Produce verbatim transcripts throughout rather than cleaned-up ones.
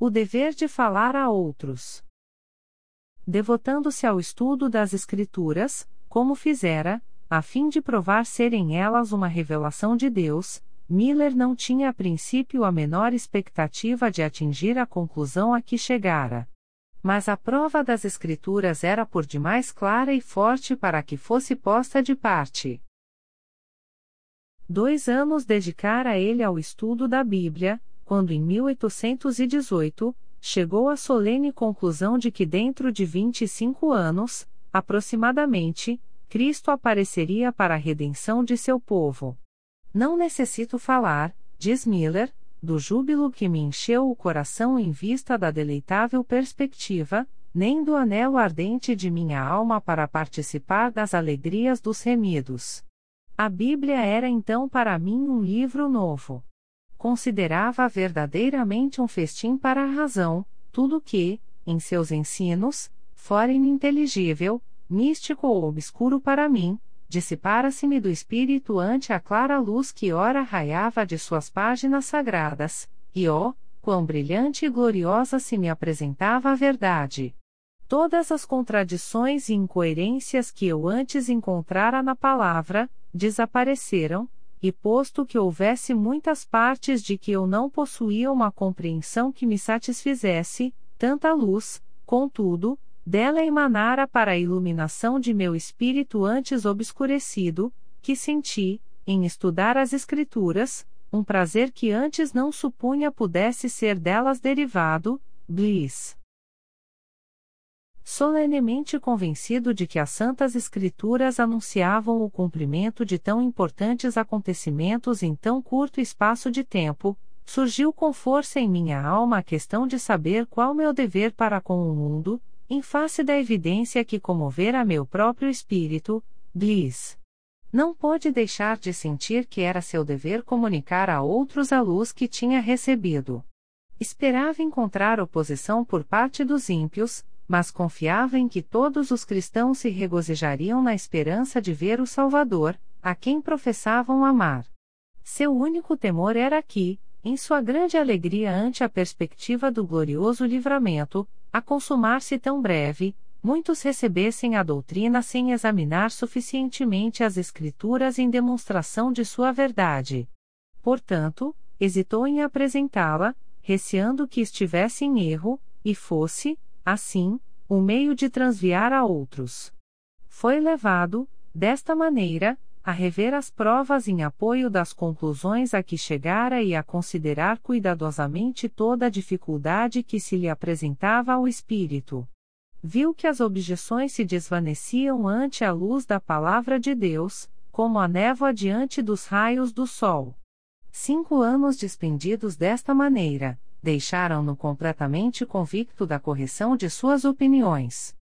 O dever de falar a outros. Devotando-se ao estudo das Escrituras, como fizera, a fim de provar serem elas uma revelação de Deus, Miller não tinha a princípio a menor expectativa de atingir a conclusão a que chegara. Mas a prova das Escrituras era por demais clara e forte para que fosse posta de parte. Dois anos dedicara ele ao estudo da Bíblia, quando em mil oitocentos e dezoito, chegou à solene conclusão de que dentro de vinte e cinco anos, aproximadamente, Cristo apareceria para a redenção de seu povo. Não necessito falar, diz Miller, do júbilo que me encheu o coração em vista da deleitável perspectiva, nem do anelo ardente de minha alma para participar das alegrias dos remidos. A Bíblia era então para mim um livro novo. Considerava verdadeiramente um festim para a razão, tudo que, em seus ensinos, fora ininteligível, místico ou obscuro para mim, dissipara-se-me do espírito ante a clara luz que ora raiava de suas páginas sagradas, e ó, quão brilhante e gloriosa se me apresentava a verdade. Todas as contradições e incoerências que eu antes encontrara na palavra, desapareceram, e posto que houvesse muitas partes de que eu não possuía uma compreensão que me satisfizesse, tanta luz, contudo, dela emanara para a iluminação de meu espírito antes obscurecido, que senti, em estudar as Escrituras, um prazer que antes não supunha pudesse ser delas derivado, bliss. Solenemente convencido de que as Santas Escrituras anunciavam o cumprimento de tão importantes acontecimentos em tão curto espaço de tempo, surgiu com força em minha alma a questão de saber qual meu dever para com o mundo, em face da evidência que comovera meu próprio espírito, bliss. Não pôde deixar de sentir que era seu dever comunicar a outros a luz que tinha recebido. Esperava encontrar oposição por parte dos ímpios, mas confiava em que todos os cristãos se regozijariam na esperança de ver o Salvador, a quem professavam amar. Seu único temor era que, em sua grande alegria ante a perspectiva do glorioso livramento, a consumar-se tão breve, muitos recebessem a doutrina sem examinar suficientemente as Escrituras em demonstração de sua verdade. Portanto, hesitou em apresentá-la, receando que estivesse em erro, e fosse, assim, um meio de transviar a outros. Foi levado, desta maneira, a rever as provas em apoio das conclusões a que chegara e a considerar cuidadosamente toda a dificuldade que se lhe apresentava ao espírito. Viu que as objeções se desvaneciam ante a luz da palavra de Deus, como a névoa diante dos raios do sol. Cinco anos despendidos desta maneira, deixaram-no completamente convicto da correção de suas opiniões.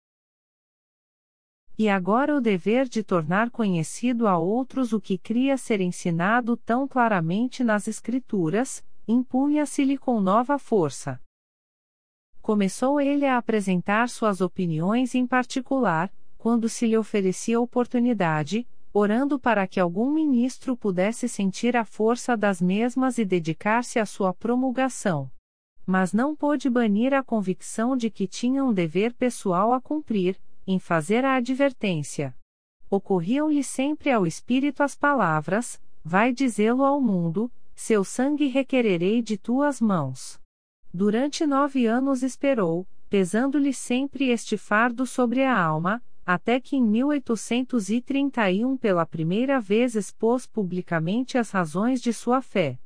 E agora o dever de tornar conhecido a outros o que cria ser ensinado tão claramente nas Escrituras, impunha-se-lhe com nova força. Começou ele a apresentar suas opiniões em particular, quando se lhe oferecia oportunidade, orando para que algum ministro pudesse sentir a força das mesmas e dedicar-se à sua promulgação. Mas não pôde banir a convicção de que tinha um dever pessoal a cumprir, em fazer a advertência. Ocorriam-lhe sempre ao espírito as palavras: vai dizê-lo ao mundo, seu sangue requererei de tuas mãos. Durante nove anos esperou, pesando-lhe sempre este fardo sobre a alma, até que em mil oitocentos e trinta e um pela primeira vez expôs publicamente as razões de sua fé.